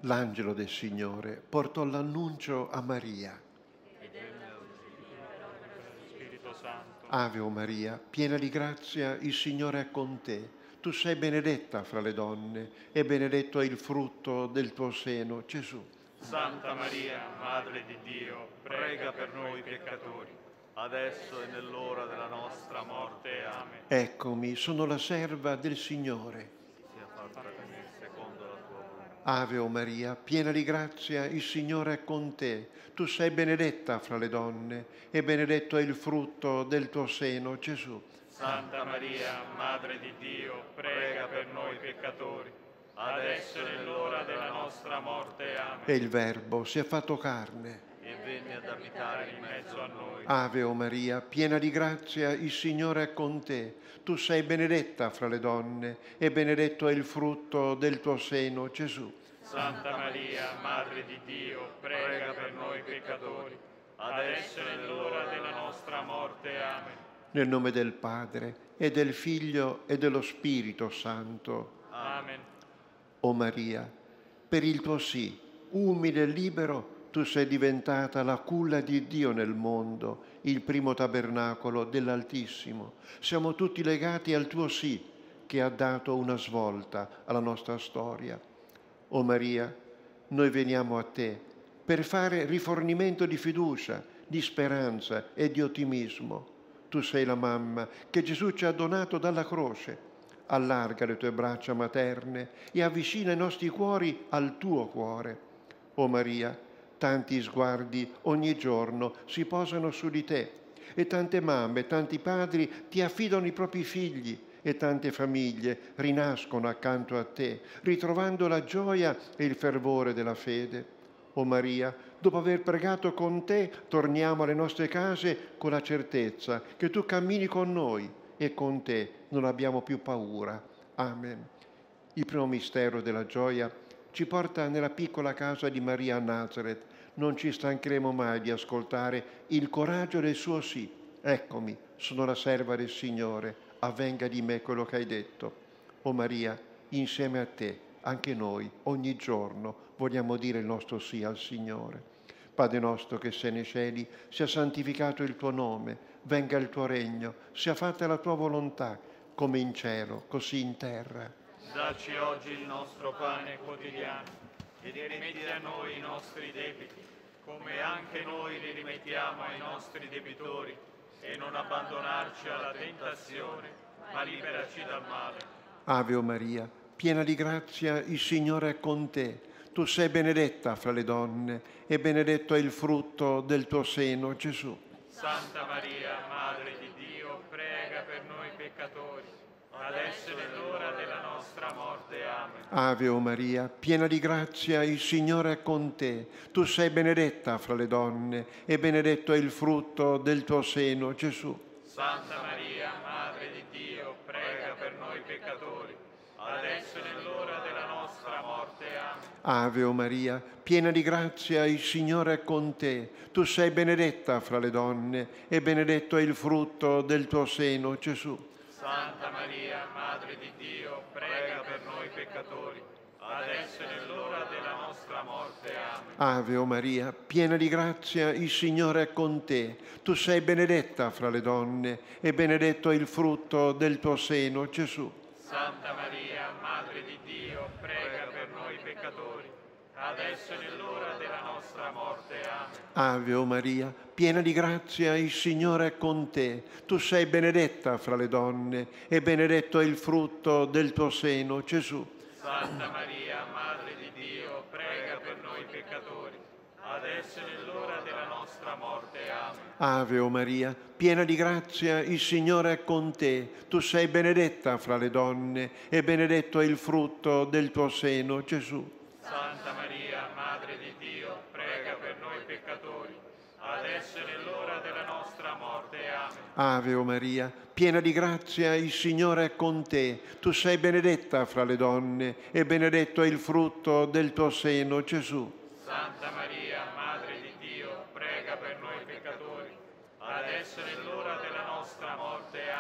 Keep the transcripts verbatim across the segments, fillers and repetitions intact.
L'angelo del Signore portò l'annuncio a Maria. Spirito Santo. Ave o Maria, piena di grazia, il Signore è con te. Tu sei benedetta fra le donne e benedetto è il frutto del tuo seno, Gesù. Santa Maria, Madre di Dio, prega per noi peccatori, adesso e nell'ora della nostra morte. Amen. Eccomi, sono la serva del Signore. Sia fatta per me secondo la tua volontà. Ave o Maria, piena di grazia, il Signore è con te. Tu sei benedetta fra le donne e benedetto è il frutto del tuo seno, Gesù. Santa Maria, Madre di Dio, prega per noi peccatori, adesso e nell'ora della nostra morte. Amen. E il Verbo si è fatto carne e venne ad abitare in mezzo a noi. Ave o Maria, piena di grazia, il Signore è con te. Tu sei benedetta fra le donne e benedetto è il frutto del tuo seno, Gesù. Santa Maria, Madre di Dio, prega per noi peccatori, adesso e nell'ora della nostra morte. Amen. Nel nome del Padre, e del Figlio, e dello Spirito Santo. Amen. O Maria, per il tuo sì, umile e libero, tu sei diventata la culla di Dio nel mondo, il primo tabernacolo dell'Altissimo. Siamo tutti legati al tuo sì, che ha dato una svolta alla nostra storia. O Maria, noi veniamo a te per fare rifornimento di fiducia, di speranza e di ottimismo. Tu sei la mamma che Gesù ci ha donato dalla croce. Allarga le tue braccia materne e avvicina i nostri cuori al tuo cuore. O Maria, tanti sguardi ogni giorno si posano su di te e tante mamme, tanti padri ti affidano i propri figli e tante famiglie rinascono accanto a te, ritrovando la gioia e il fervore della fede. O Maria, dopo aver pregato con te, torniamo alle nostre case con la certezza che tu cammini con noi e con te non abbiamo più paura. Amen. Il primo mistero della gioia ci porta nella piccola casa di Maria a Nazareth. Non ci stancheremo mai di ascoltare il coraggio del suo sì. Eccomi, sono la serva del Signore, avvenga di me quello che hai detto. O Maria, insieme a te, anche noi, ogni giorno, vogliamo dire il nostro sì al Signore. Padre nostro che sei nei cieli, sia santificato il tuo nome, venga il tuo regno, sia fatta la tua volontà, come in cielo, così in terra. Dacci oggi il nostro pane quotidiano e rimetti a noi i nostri debiti, come anche noi li rimettiamo ai nostri debitori, e non abbandonarci alla tentazione, ma liberaci dal male. Ave o Maria, piena di grazia, il Signore è con te. Tu sei benedetta fra le donne e benedetto è il frutto del tuo seno, Gesù. Santa Maria, Madre di Dio, prega per noi peccatori, adesso e nell'ora della nostra morte. Amen. Ave o Maria, piena di grazia, il Signore è con te. Tu sei benedetta fra le donne e benedetto è il frutto del tuo seno, Gesù. Santa Maria, Madre di Dio, prega per noi peccatori, adesso e nell'ora della nostra morte. Amen. Ave o Maria, piena di grazia, il Signore è con te. Tu sei benedetta fra le donne e benedetto è il frutto del tuo seno, Gesù. Santa Maria, Madre di Dio, prega per noi peccatori, adesso e nell'ora della nostra morte. Amen. Ave o Maria, piena di grazia, il Signore è con te. Tu sei benedetta fra le donne e benedetto è il frutto del tuo seno, Gesù. Santa Maria, Madre di Dio, prega per noi peccatori, adesso e nell'ora della nostra morte. Amen. Ave o Maria, piena di grazia, il Signore è con te. Tu sei benedetta fra le donne e benedetto è il frutto del tuo seno, Gesù. Santa Maria, Madre di Dio, prega per noi peccatori, adesso e nell'ora della nostra morte. Amen. Ave o Maria, piena di grazia, il Signore è con te. Tu sei benedetta fra le donne e benedetto è il frutto del tuo seno, Gesù. Santa Maria, Madre di Dio, prega per noi peccatori, adesso e nell'ora della nostra morte. Amen. Ave o Maria, piena di grazia, il Signore è con te. Tu sei benedetta fra le donne e benedetto è il frutto del tuo seno, Gesù. Santa Maria, Madre di Dio, prega per noi peccatori, adesso e nell'ora della nostra morte. Amen.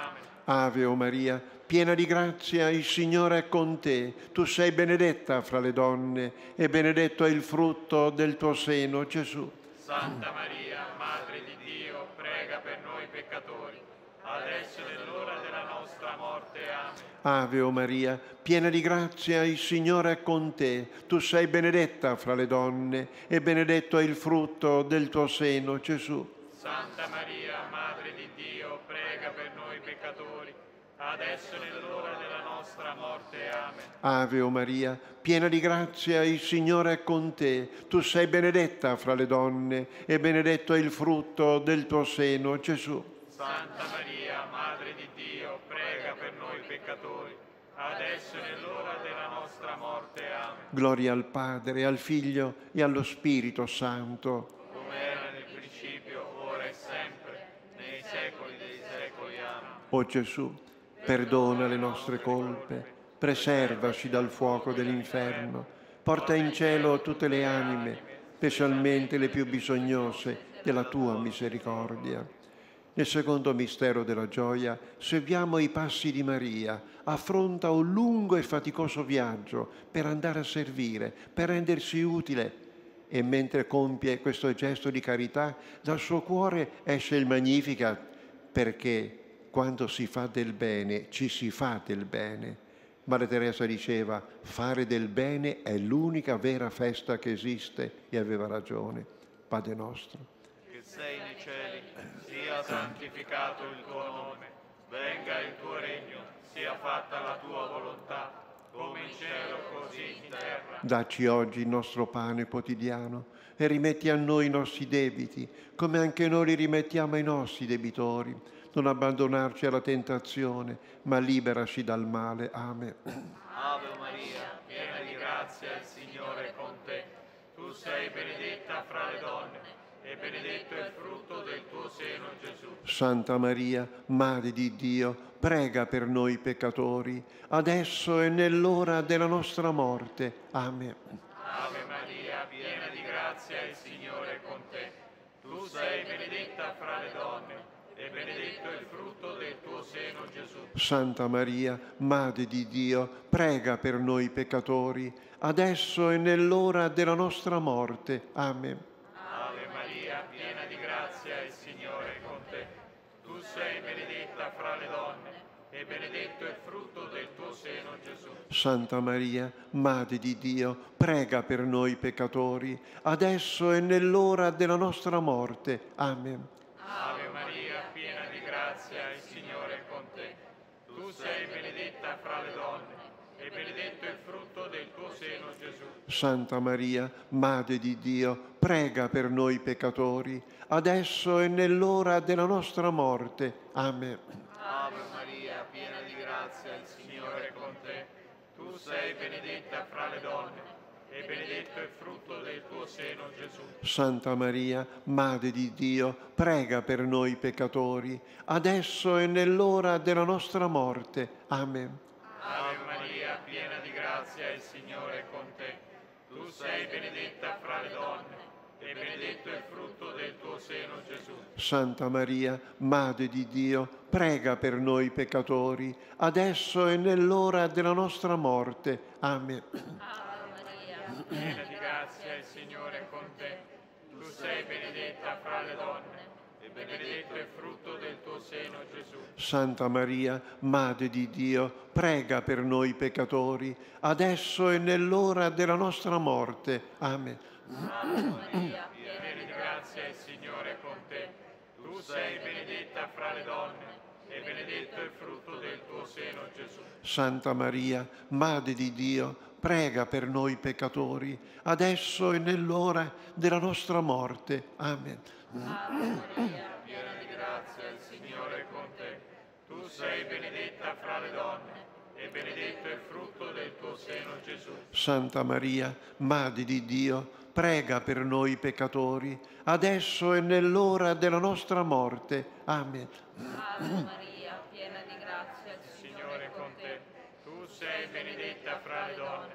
Ave o Maria, piena di grazia, il Signore è con te. Tu sei benedetta fra le donne e benedetto è il frutto del tuo seno, Gesù. Santa Maria, Madre di Dio, prega per noi peccatori, adesso è l'ora della nostra morte. Amen. Ave o Maria, piena di grazia, il Signore è con te. Tu sei benedetta fra le donne e benedetto è il frutto del tuo seno, Gesù. Santa Maria, Madre di Dio, prega per noi peccatori, adesso è l'ora della nostra morte. Amen. Ave o Maria, piena di grazia, il Signore è con te. Tu sei benedetta fra le donne e benedetto è il frutto del tuo seno, Gesù. Santa Maria, Madre di Dio, prega per noi peccatori, adesso è l'ora della nostra morte. Amen. Gloria al Padre, al Figlio e allo Spirito Santo. Come era nel principio, ora e sempre, nei secoli dei secoli. Amen. O Gesù, perdona le nostre colpe, preservaci dal fuoco dell'inferno, porta in cielo tutte le anime, specialmente le più bisognose della tua misericordia. Nel secondo mistero della gioia seguiamo i passi di Maria. Affronta un lungo e faticoso viaggio per andare a servire, per rendersi utile. E mentre compie questo gesto di carità, dal suo cuore esce il Magnificat, perché quando si fa del bene, ci si fa del bene. Madre Teresa diceva, fare del bene è l'unica vera festa che esiste, e aveva ragione. Padre nostro, Che sei nei cieli, sia santificato il tuo nome, venga il tuo regno, sia fatta la tua volontà, come in cielo così in terra. dacci oggi il nostro pane quotidiano e rimetti a noi i nostri debiti, come anche noi li rimettiamo ai nostri debitori. Non abbandonarci alla tentazione, ma liberaci dal male. Amen. Ave Maria, piena di grazia, il Signore è con te. Tu sei benedetta fra le donne, e benedetto è il frutto del tuo seno, Gesù. Santa Maria, Madre di Dio, prega per noi peccatori, adesso e nell'ora della nostra morte. Amen. Ave Maria, piena di grazia, il Signore è con te. Tu sei benedetta fra le donne, e benedetto è il frutto del tuo seno, Gesù. Santa Maria, Madre di Dio, prega per noi peccatori, adesso e nell'ora della nostra morte. Amen. Ave Maria, piena di grazia, il Signore è con te. Tu sei benedetta fra le donne, e benedetto è il frutto del tuo seno, Gesù. Santa Maria, Madre di Dio, prega per noi peccatori, adesso e nell'ora della nostra morte. Amen. Ave Maria, piena di grazia, il Signore è con te. Tu sei benedetta fra le donne, e benedetto è il frutto del tuo seno, Gesù. Santa Maria, Madre di Dio, prega per noi peccatori, adesso e nell'ora della nostra morte. Amen. Ave Maria, piena di grazia, il Signore è con te. Tu sei benedetta fra le donne, e benedetto è il frutto del tuo seno, Gesù. Santa Maria, Madre di Dio, prega per noi peccatori, adesso e nell'ora della nostra morte. Amen. Ave Maria, piena di grazia, il Signore è con te. Tu sei benedetta fra le donne, e benedetto è il frutto del tuo seno, Gesù. Santa Maria, Madre di Dio, prega per noi peccatori, adesso e nell'ora della nostra morte. Amen. Ave Maria, Piena di grazia, il Signore è con te. Tu sei benedetta fra le donne, e benedetto è il frutto del tuo seno, Gesù. Santa Maria, Madre di Dio, prega per noi peccatori, adesso e nell'ora della nostra morte. Amen. Ave Maria, Piena di grazia, il Signore è con te. Tu sei benedetta fra le donne, e benedetto è il frutto del tuo seno, Gesù. Santa Maria, Madre di Dio, prega per noi peccatori, adesso e nell'ora della nostra morte. Amen. Ave Maria, Piena di grazia, il Signore è con te. Tu sei benedetta fra le donne, e benedetto è il frutto del tuo seno, Gesù. Santa Maria, Madre di Dio, prega per noi peccatori, adesso e nell'ora della nostra morte. Amen. Ave Maria, piena di grazia, il Signore è con te. Tu sei benedetta fra le donne,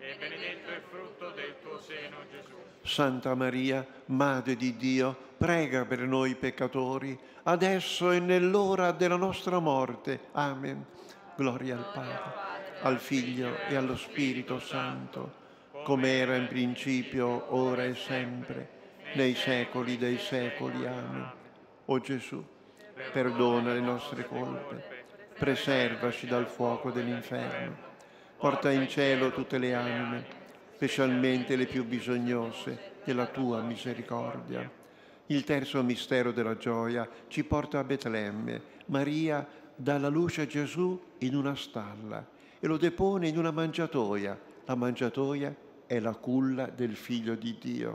e benedetto è il frutto del tuo seno, Gesù. Santa Maria, Madre di Dio, prega per noi peccatori, adesso e nell'ora della nostra morte. Amen. Gloria al Padre, al Figlio e allo Spirito Santo, come era in principio, ora e sempre, nei secoli dei secoli. Amen. O Gesù, perdona le nostre colpe, preservaci dal fuoco dell'inferno, porta in cielo tutte le anime, specialmente le più bisognose della tua misericordia. Il terzo mistero della gioia ci porta a Betlemme. Maria dà alla luce a Gesù in una stalla e lo depone in una mangiatoia. La mangiatoia è la culla del Figlio di Dio.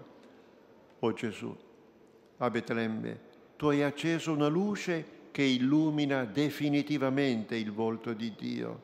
O Gesù, a Betlemme tu hai acceso una luce che illumina definitivamente il volto di Dio.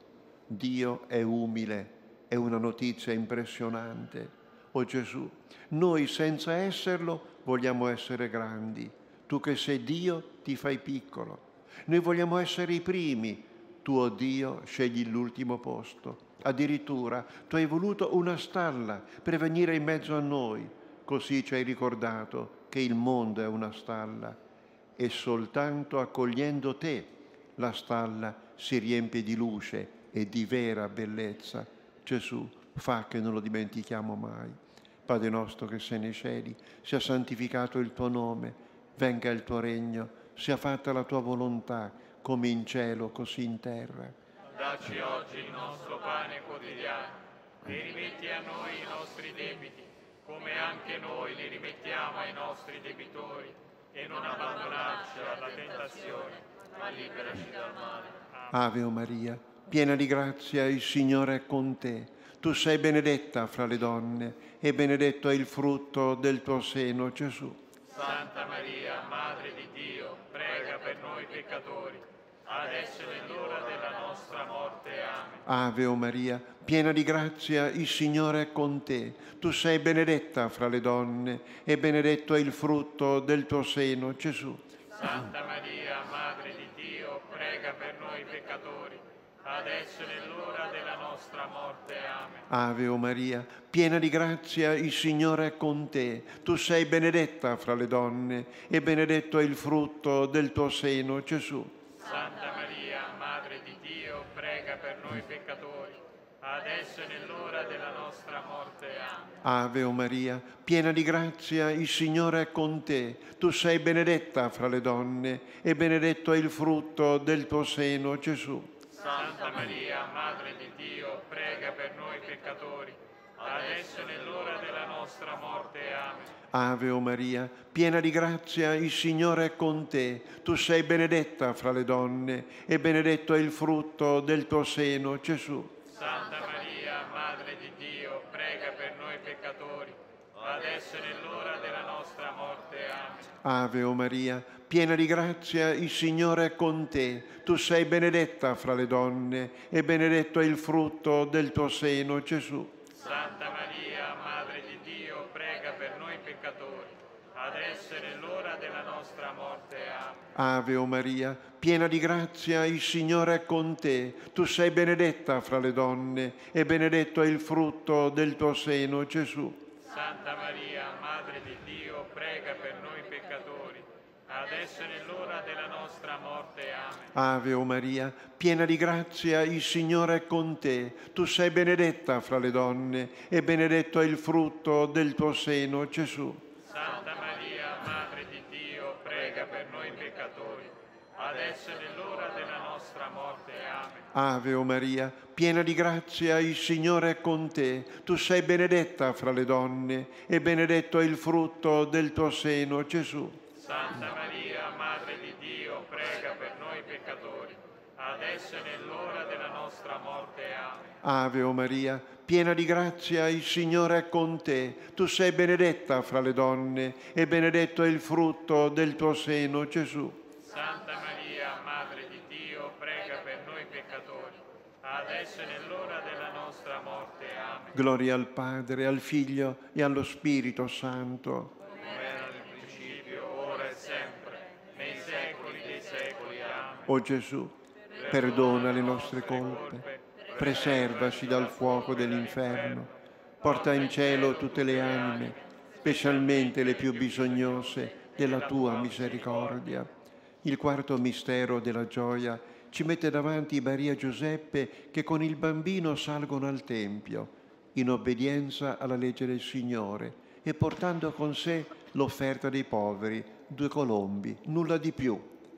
Dio è umile. È una notizia impressionante. O Gesù, noi senza esserlo vogliamo essere grandi. Tu che sei Dio ti fai piccolo. Noi vogliamo essere i primi. Tu, oh Dio, scegli l'ultimo posto. Addirittura tu hai voluto una stalla per venire in mezzo a noi. Così ci hai ricordato che il mondo è una stalla e soltanto accogliendo te la stalla si riempie di luce e di vera bellezza. Gesù, fa che non lo dimentichiamo mai. Padre nostro che sei nei cieli, sia santificato il tuo nome, venga il tuo regno, sia fatta la tua volontà, come in cielo, così in terra. Dacci oggi il nostro pane quotidiano e rimetti a noi i nostri debiti, come anche noi li rimettiamo ai nostri debitori, e non abbandonarci alla tentazione, ma liberaci dal male. Ave Maria, piena di grazia, il Signore è con te. Tu sei benedetta fra le donne e benedetto è il frutto del tuo seno, Gesù. Santa Maria, Madre di Dio, prega per noi peccatori, adesso è l'ora della nostra morte. Amen. Ave Maria, piena di grazia, il Signore è con te. Tu sei benedetta fra le donne e benedetto è il frutto del tuo seno, Gesù. Santa Maria, Madre di Dio, prega per noi peccatori, adesso è l'ora della nostra morte. Amen. Ave Maria, piena di grazia, il Signore è con te. Tu sei benedetta fra le donne e benedetto è il frutto del tuo seno, Gesù. Santa Maria, Madre di Dio, prega per noi peccatori, adesso è l'ora della nostra morte. Amen. Ave Maria, piena di grazia, il Signore è con te. Tu sei benedetta fra le donne e benedetto è il frutto del tuo seno, Gesù. Santa Maria, Madre di Dio, prega per noi peccatori, adesso è l'ora della nostra morte. Amen. Ave Maria, piena di grazia, il Signore è con te. Tu sei benedetta fra le donne e benedetto è il frutto del tuo seno, Gesù. Santa Maria, Madre di Dio, prega per noi peccatori, adesso è l'ora della nostra morte. Amen. Ave Maria, piena di grazia, il Signore è con te. Tu sei benedetta fra le donne e benedetto è il frutto del tuo seno, Gesù. Santa Maria, Madre di Dio, prega per noi peccatori, adesso è l'ora della nostra morte. Amen. Ave Maria, piena di grazia, il Signore è con te. Tu sei benedetta fra le donne e benedetto è il frutto del tuo seno, Gesù. Santa Maria, Madre di Dio, prega per noi peccatori, adesso è l'ora della nostra morte. Amen. Ave Maria, piena di grazia, il Signore è con te. Tu sei benedetta fra le donne e benedetto è il frutto del tuo seno, Gesù. Santa Maria, Madre di Dio, prega per noi peccatori, adesso è l'ora della nostra morte. Amen. Ave Maria, piena di grazia, il Signore è con te. Tu sei benedetta fra le donne e benedetto è il frutto del tuo seno, Gesù. Santa Maria, Madre di Dio, prega per noi peccatori, adesso è l'ora della nostra morte. Amen. Ave Maria, piena di grazia, il Signore è con te. Tu sei benedetta fra le donne e benedetto è il frutto del tuo seno, Gesù. Santa Maria, Madre di Dio, prega per noi peccatori, adesso è l'ora della nostra morte. Amen. Gloria al Padre, al Figlio e allo Spirito Santo. Come era nel principio, ora e sempre, nei secoli dei secoli. Amen. O Gesù, perdona le nostre colpe, preservaci dal fuoco dell'inferno, Porta in cielo tutte le anime, specialmente le più bisognose della tua misericordia. Il quarto mistero della gioia ci mette davanti Maria e Giuseppe che con il bambino salgono al Tempio, in obbedienza alla legge del Signore e portando con sé l'offerta dei poveri, due colombi, nulla di più.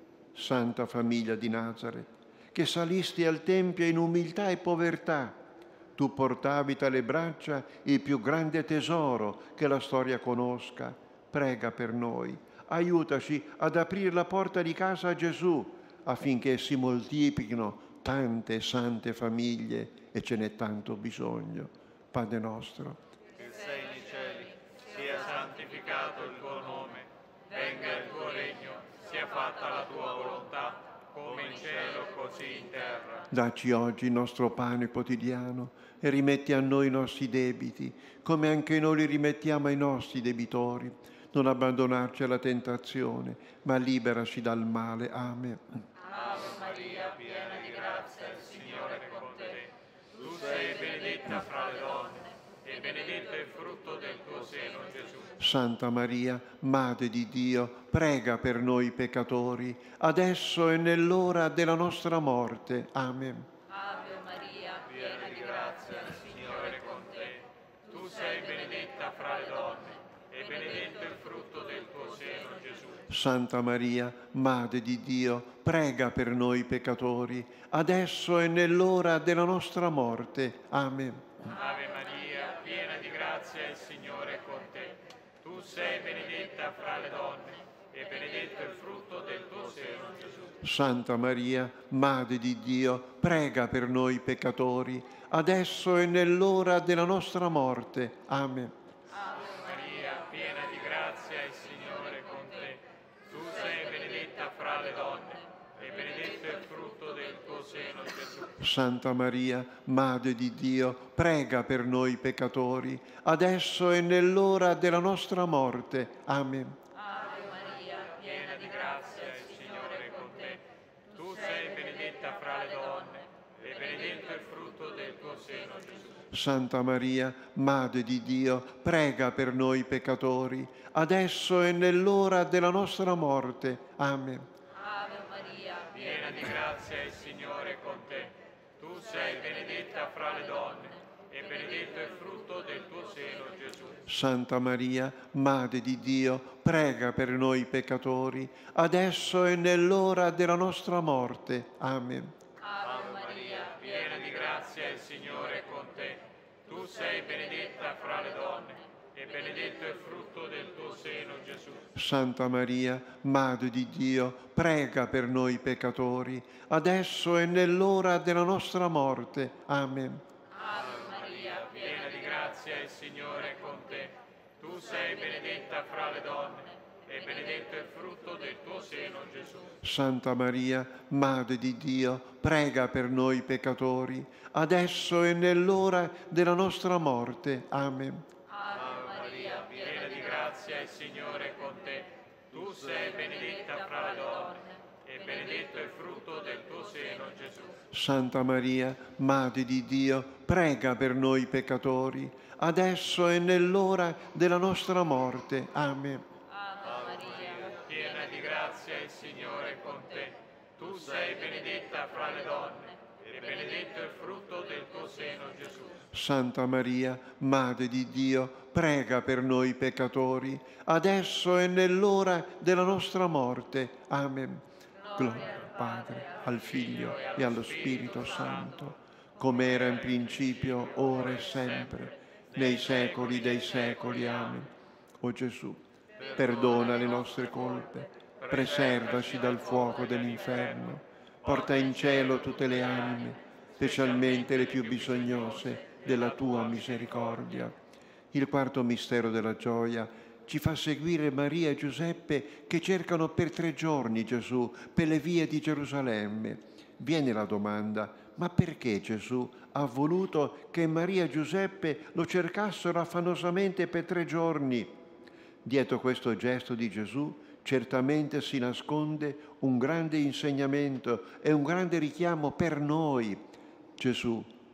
Santa famiglia di Nazaret, che salisti al Tempio in umiltà e povertà, tu portavi tra le braccia il più grande tesoro che la storia conosca. Prega per noi, aiutaci ad aprire la porta di casa a Gesù affinché si moltiplichino tante sante famiglie e ce n'è tanto bisogno. Padre nostro, che sei nei cieli, sia santificato il tuo nome, venga il tuo regno, sia fatta la tua volontà, come in cielo così in terra. dacci oggi il nostro pane quotidiano e rimetti a noi i nostri debiti, come anche noi li rimettiamo ai nostri debitori. Non abbandonarci alla tentazione, ma liberaci dal male. Amen. Ave Maria, piena di grazia, il Signore è con te. Tu sei benedetta fra le donne, e benedetto è il frutto del tuo seno, Gesù. Santa Maria, Madre di Dio, prega per noi peccatori, adesso e nell'ora della nostra morte. Amen. Ave Maria, Piena di grazia, il Signore è con te. Tu sei benedetta fra le donne, e benedetto è il frutto del tuo seno, Gesù. Santa Maria, Madre di Dio, prega per noi peccatori, adesso e nell'ora della nostra morte. Amen. Ave Maria, piena di grazia, il Signore è con te. Tu sei benedetta fra le donne, e benedetto è il frutto del tuo seno, Gesù. Santa Maria, Madre di Dio, prega per noi peccatori, adesso e nell'ora della nostra morte. Amen. Ave Maria, piena di grazia, il Signore è con te. Tu sei benedetta fra le donne, e benedetto è il frutto del tuo seno, Gesù. Santa Maria, Madre di Dio, prega per noi peccatori, adesso e nell'ora della nostra morte. Amen. Ave Maria, Piena di grazia, il Signore è con te. Tu sei benedetta fra le donne, e benedetto è il frutto del tuo seno, Gesù. Santa Maria, Madre di Dio, prega per noi peccatori, adesso e nell'ora della nostra morte. Amen. Ave Maria, Piena di grazia, il Signore è con te. Tu sei benedetta fra le donne, e benedetto è il frutto del tuo seno, Gesù. Santa Maria, Madre di Dio, prega per noi peccatori, adesso e nell'ora della nostra morte. Amen. Ave Maria, Piena di grazia, il Signore è con te. Tu sei benedetta fra le donne, e benedetto è il frutto del tuo seno, Gesù. Santa Maria, Madre di Dio, prega per noi peccatori, adesso e nell'ora della nostra morte. Amen. Ave Maria, Piena di grazia, il Signore è con te. Tu sei benedetta fra le donne, e benedetto è il frutto del tuo seno, Gesù. Santa Maria, Madre di Dio, prega per noi peccatori, adesso e nell'ora della nostra morte. Amen. Ave Maria, Piena di grazia, il Signore è con te. Tu sei benedetta fra le donne, e benedetto è il frutto del tuo seno, Gesù. Santa Maria, Madre di Dio, prega per noi peccatori, adesso e nell'ora della nostra morte. Amen. Ave Maria, Piena di grazia, il Signore è con te. Tu sei benedetta fra le donne, e benedetto è il frutto del tuo seno, Gesù. Santa Maria, Madre di Dio, prega per noi peccatori, adesso e nell'ora della nostra morte. Amen. Gloria al Padre, al Figlio e allo Spirito Santo, come era in principio, ora e sempre, nei secoli dei secoli. Amen. O Gesù, perdona le nostre colpe, preservaci dal fuoco dell'inferno, porta in cielo tutte le anime, specialmente le più bisognose della tua misericordia. Il quarto mistero della gioia ci fa seguire Maria e Giuseppe che cercano per tre giorni Gesù per le vie di Gerusalemme. Viene la domanda: ma perché Gesù ha voluto che Maria e Giuseppe lo cercassero affannosamente per tre giorni? Dietro questo gesto di Gesù certamente si nasconde un grande insegnamento e un grande richiamo per noi. Gesù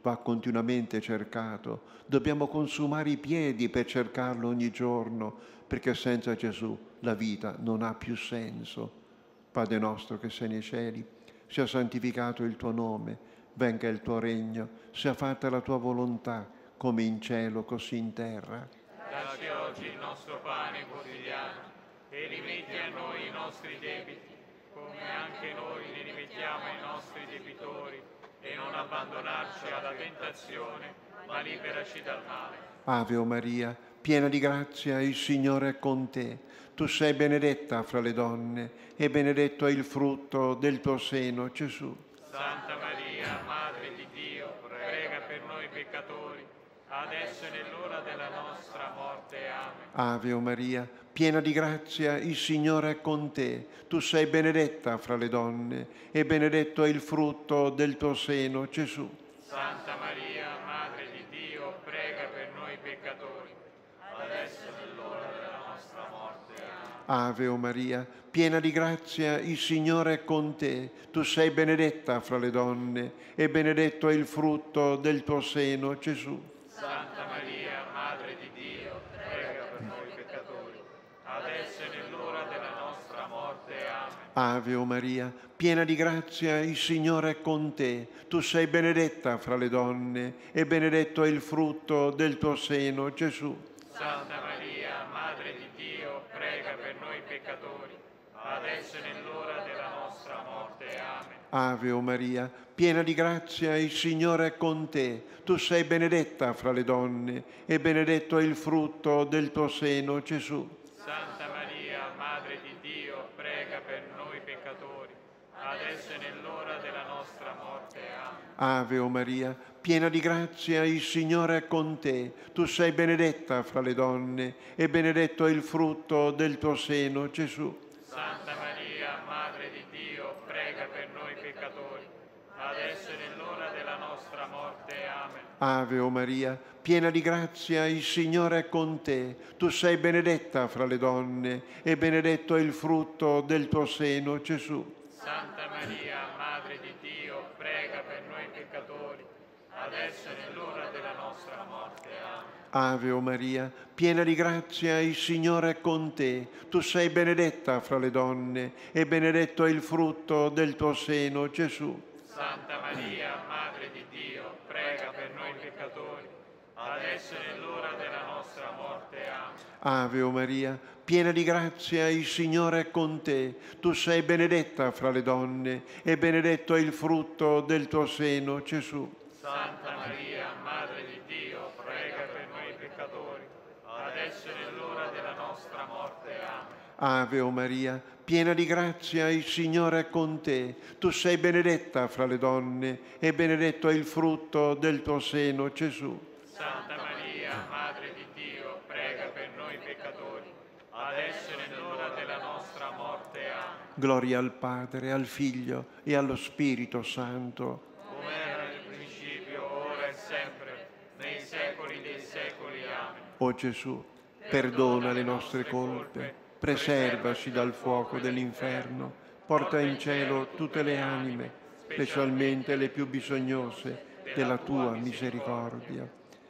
va continuamente cercato. Dobbiamo consumare i piedi per cercarlo ogni giorno, perché senza Gesù la vita non ha più senso. Padre nostro che sei nei cieli, sia santificato il tuo nome, venga il tuo regno, sia fatta la tua volontà, come in cielo così in terra. Dacci oggi il nostro pane quotidiano e rimetti a noi i nostri debiti, come anche noi li rimettiamo ai nostri debitori, e non abbandonarci alla tentazione, ma liberaci dal male. Ave o Maria, piena di grazia, il Signore è con te. Tu sei benedetta fra le donne, e benedetto è il frutto del tuo seno, Gesù. Santa Maria, Madre di Dio, prega per noi peccatori, adesso e nell'ora della nostra morte. Amen. Ave o Maria, piena di grazia, il Signore è con te. Tu sei benedetta fra le donne, e benedetto è il frutto del tuo seno, Gesù. Santa Maria, Madre di Dio, prega per noi peccatori, adesso e nell'ora della nostra morte. Amen. Ave o Maria, piena di grazia, il Signore è con te. Tu sei benedetta fra le donne, e benedetto è il frutto del tuo seno, Gesù. Santa Maria, Madre di Dio, prega per noi peccatori, adesso e nell'ora della nostra morte. Amen. Ave o Maria, piena di grazia, il Signore è con te. Tu sei benedetta fra le donne, e benedetto è il frutto del tuo seno, Gesù. Santa Maria, Madre di Dio, prega per noi peccatori, adesso e nell'ora della nostra morte. Amen. Ave o Maria, piena di grazia, il Signore è con te. Tu sei benedetta fra le donne, e benedetto è il frutto del tuo seno, Gesù. Santa Maria, Madre di Dio, prega per noi peccatori, adesso e nell'ora della nostra morte. Amen. Ave o Maria, piena di grazia, il Signore è con te. Tu sei benedetta fra le donne, e benedetto è il frutto del tuo seno, Gesù. Santa Maria, Madre di Dio, prega per noi peccatori, adesso e nell'ora della nostra morte. Amen. Ave o Maria, piena di grazia, il Signore è con te. Tu sei benedetta fra le donne, e benedetto è il frutto del tuo seno, Gesù. Santa Maria, Madre di Dio, prega per noi peccatori, adesso e nell'ora della nostra morte. Amen. Ave o Maria, piena di grazia, il Signore è con te. Tu sei benedetta fra le donne, e benedetto è il frutto del tuo seno, Gesù. Santa Maria, Madre di Dio, prega per noi peccatori, adesso e nell'ora della nostra morte. Amen. Ave o Maria, piena di grazia, il Signore è con te. Tu sei benedetta fra le donne, e benedetto è il frutto del tuo seno, Gesù. Santa Maria, Madre di Dio, prega per noi peccatori, adesso e nell'ora della nostra morte. Amen. Ave o Maria, piena di grazia, il Signore è con te. Tu sei benedetta fra le donne, e benedetto è il frutto del tuo seno, Gesù. Santa Maria, Madre di Dio, prega per noi peccatori, adesso e nell'ora della nostra morte. Amen. Gloria al Padre, al Figlio e allo Spirito Santo. Come era nel principio, ora e sempre, nei secoli dei secoli. Amen. O Gesù, perdona le nostre colpe, preservaci dal fuoco dell'inferno, porta in cielo tutte le anime, specialmente le più bisognose della tua misericordia.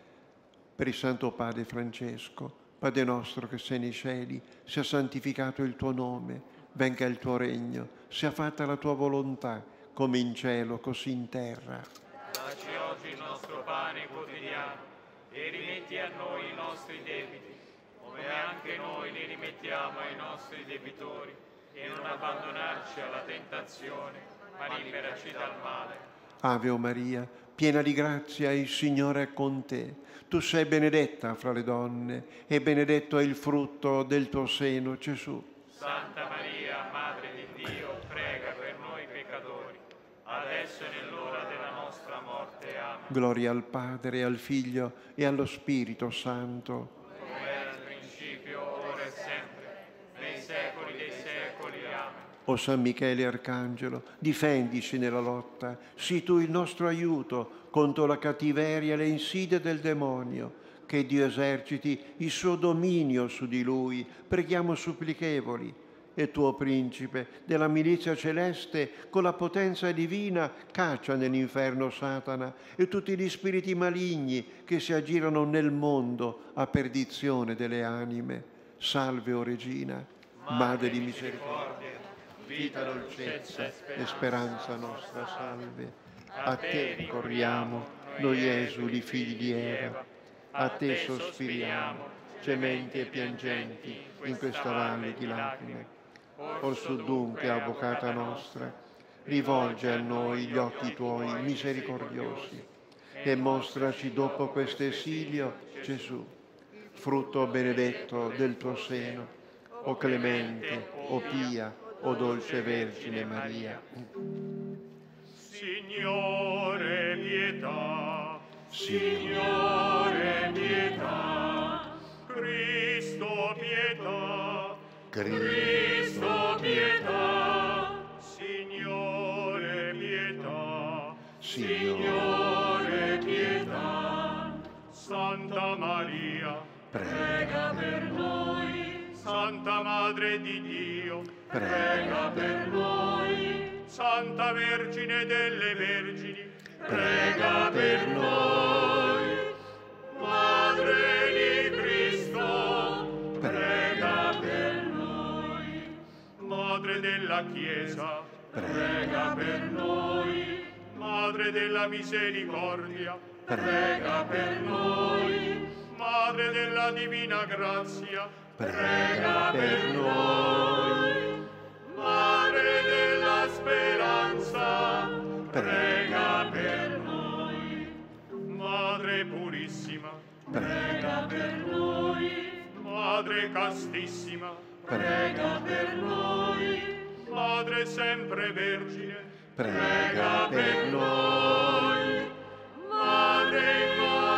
Per il Santo Padre Francesco, Padre nostro che sei nei cieli, sia santificato il tuo nome, venga il tuo regno, sia fatta la tua volontà, come in cielo, così in terra. Dacci oggi il nostro pane quotidiano e rimetti a noi i nostri debiti, come anche noi li rimettiamo ai nostri debitori, e non abbandonarci alla tentazione, ma liberaci dal male. Ave o Maria, piena di grazia, il Signore è con te. Tu sei benedetta fra le donne, e benedetto è il frutto del tuo seno, Gesù. Santa Maria, Madre di Dio, prega per noi peccatori, adesso e nell'ora della nostra morte. Amen. Gloria al Padre, al Figlio e allo Spirito Santo. Come era nel principio, ora e sempre, nei secoli dei secoli. Amen. O San Michele Arcangelo, difendici nella lotta, sii tu il nostro aiuto contro la cattiveria e le insidie del demonio. Che Dio eserciti il suo dominio su di lui, preghiamo supplichevoli. e tuo principe della milizia celeste, con la potenza divina caccia nell'inferno Satana e tutti gli spiriti maligni che si aggirano nel mondo a perdizione delle anime. Salve, o Regina, Madre di misericordia, vita, dolcezza e speranza nostra, salve. A te ricorriamo, noi esuli figli di Eva, a te sospiriamo, gementi e piangenti in questa valle di lacrime. Orsù dunque, avvocata nostra, rivolge a noi gli occhi tuoi misericordiosi e mostraci dopo questo esilio Gesù, frutto benedetto del tuo seno, o clemente, o pia, o dolce Vergine Maria. Signore pietà, Signore pietà, Cristo pietà, Cristo pietà, Signore pietà, Signore pietà, Santa Maria, prega per noi, Santa Madre di Dio, prega per noi, Santa Vergine delle Vergini, prega per noi, Madre di Cristo, prega per noi, Madre della Chiesa, prega per noi, Madre della Misericordia, prega per noi, Madre della Divina Grazia, prega per noi, Madre della Speranza, prega per noi, Madre Purissima, prega per noi, Madre Castissima, prega per noi, Madre sempre Vergine, prega per noi, Madre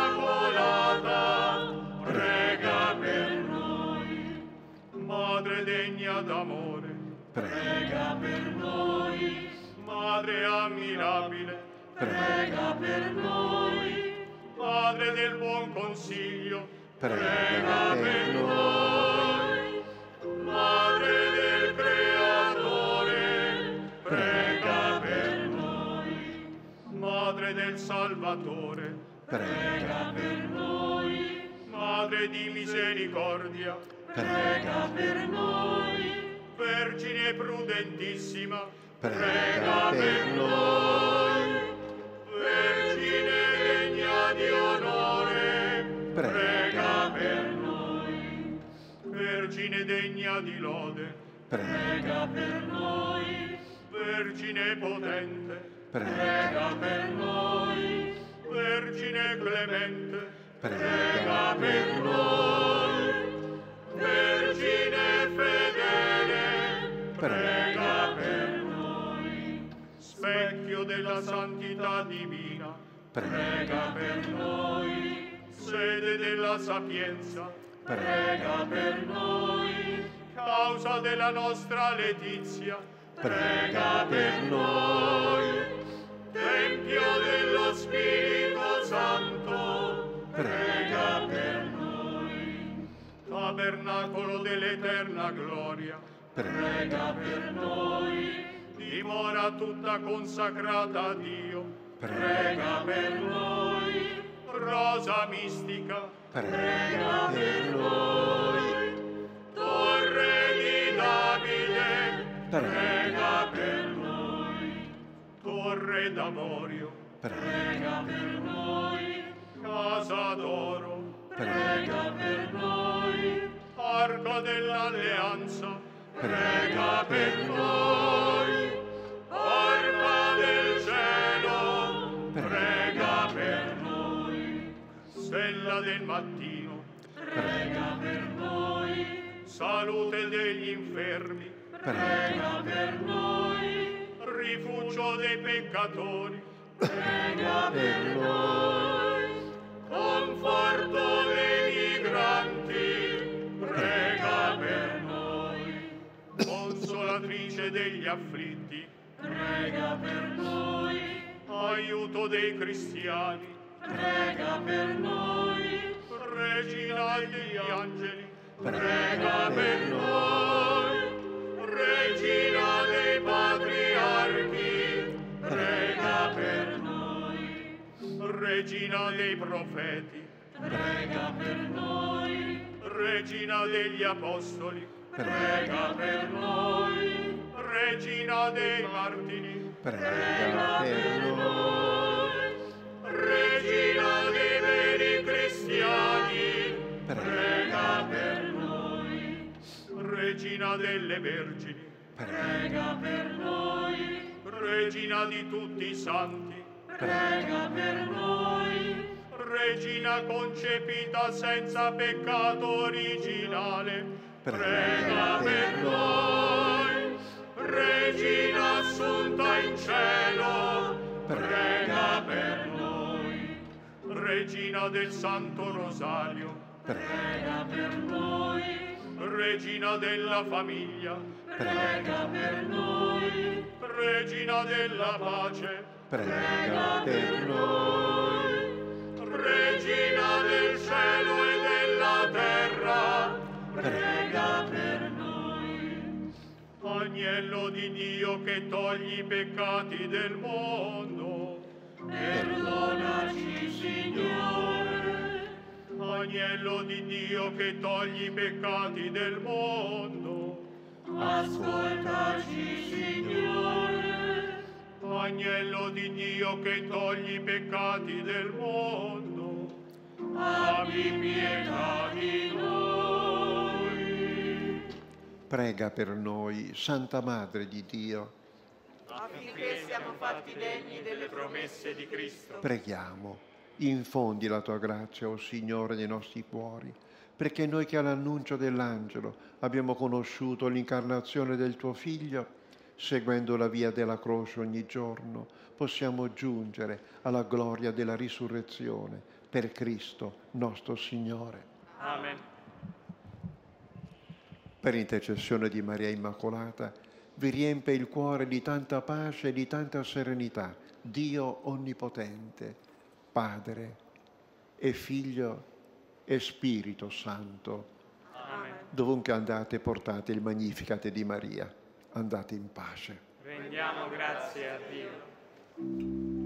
Immacolata, prega per noi, Madre degna d'amore, prega per noi, Madre ammirabile, prega per noi, Madre del buon consiglio, prega per noi, Madre del Creatore, prega per noi, Madre del Salvatore, prega per noi, Madre di misericordia, prega per noi, Vergine prudentissima, prega per noi, Vergine degna di onore, prega per noi, Vergine degna di lode, prega per noi, Vergine potente, prega per noi, Vergine clemente, prega per noi, Vergine fedele, prega per noi, specchio della santità divina, prega per noi, sede della sapienza, prega per noi, causa della nostra letizia, prega per noi, tempio dello Spirito Santo, prega per noi, tabernacolo dell'eterna gloria, prega per noi, dimora tutta consacrata a Dio, prega per noi, rosa mistica, prega per noi, torre di Davide, prega per noi, torre d'Amorio, prega per noi, casa d'oro, prega per noi, arca dell'alleanza, prega per noi, arca del cielo, prega per noi, stella del mattino, prega per noi, salute degli infermi, prega per noi, rifugio dei peccatori, prega per noi, conforto dei migranti, prega per noi, consolatrice degli afflitti, prega per noi, aiuto dei cristiani, prega per noi, regina degli angeli, prega per noi, Regina dei patriarchi, prega per noi. Regina dei profeti, prega per noi. Regina degli apostoli, prega per noi. Regina dei martiri, prega per noi. Regina dei veri cristiani, prega per noi. Regina delle vergini, prega per noi. Regina di tutti i santi, prega per noi. Regina concepita senza peccato originale, prega per noi. Regina assunta in cielo, prega per noi. Regina del Santo Rosario, prega per noi. Regina della famiglia, prega per noi. Regina della pace, prega per noi. Regina del cielo e della terra, prega per noi. Agnello di Dio che togli i peccati del mondo, perdonaci, Signore. Agnello di Dio che togli i peccati del mondo, ascoltaci, Signore. Agnello di Dio che togli i peccati del mondo, abbi pietà di noi. Prega per noi, Santa Madre di Dio, affinché siamo fatti degni delle promesse di Cristo. preghiamo. Infondi la tua grazia, o Signore, nei nostri cuori, perché noi che all'annuncio dell'angelo abbiamo conosciuto l'incarnazione del tuo Figlio, seguendo la via della croce ogni giorno, possiamo giungere alla gloria della risurrezione per Cristo nostro Signore. Amen. Per intercessione di Maria Immacolata, vi riempie il cuore di tanta pace e di tanta serenità Dio Onnipotente, Padre e Figlio e Spirito Santo. Amen. Dovunque andate, portate il Magnificat di Maria. Andate in pace. Rendiamo grazie a Dio.